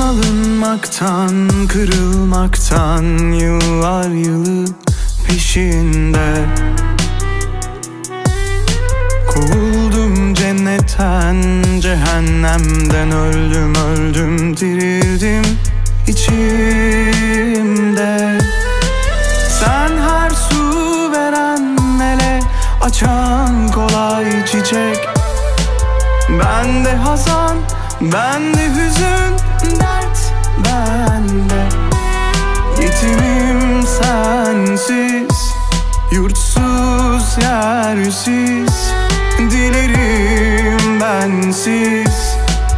alınmaktan, kırılmaktan, yıllar yılı peşinde. Kovuldum cennetten, cehennemden, öldüm öldüm dirildim içimde. Sen her su veren, ele açan kolay çiçek. Bende hazan, bende hüzün, dert bende. Yetimim sensiz, yurtsuz yersiz, dilerim bensiz.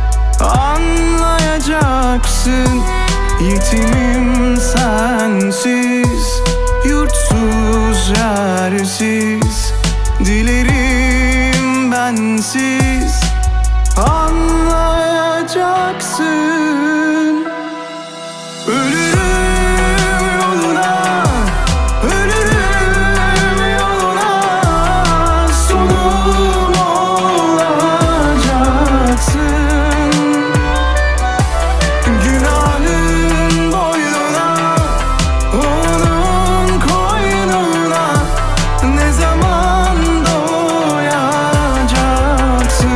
Anlayacaksın, yetimim sensiz, yurtsuz yersiz, dilerim bensiz. Anlayacaksın. Ölürüm yoluna, ölürüm yoluna, sonum olacaksın. Günahın boynuna, onun koynuna, ne zaman doyacaksın?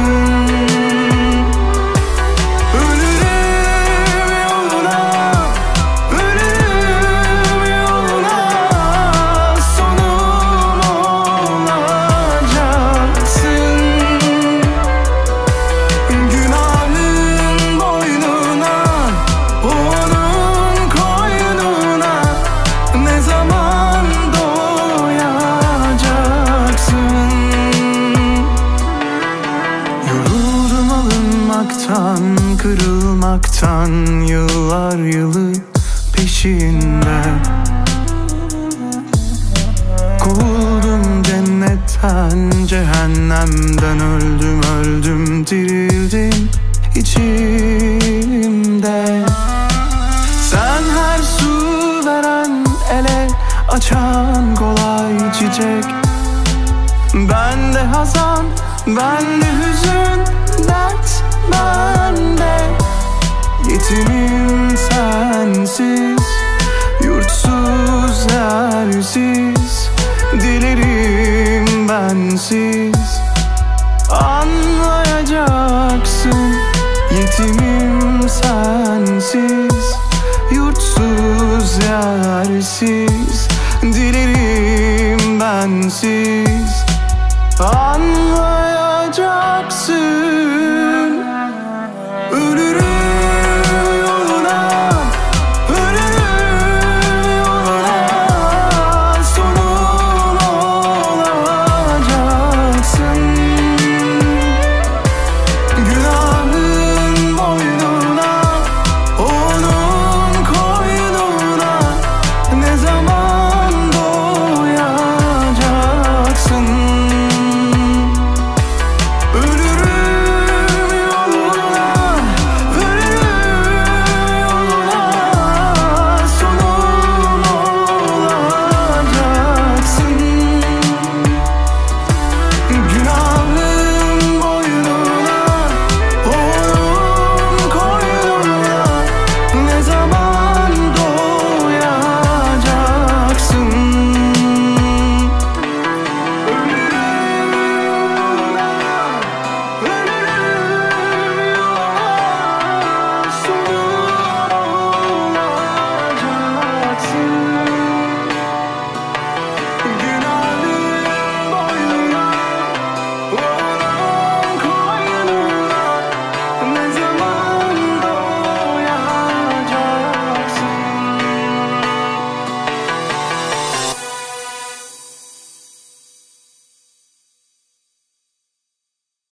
Kırılmaktan, yıllar yılı peşinde. Kovuldum cennetten, cehennemden, öldüm öldüm dirildim içimde. Sen her su veren, ele açan kolay çiçek. Bende hazan, bende hüzün, dert bende. Yetimim sensiz, yurtsuz yersiz, dilerim bensiz.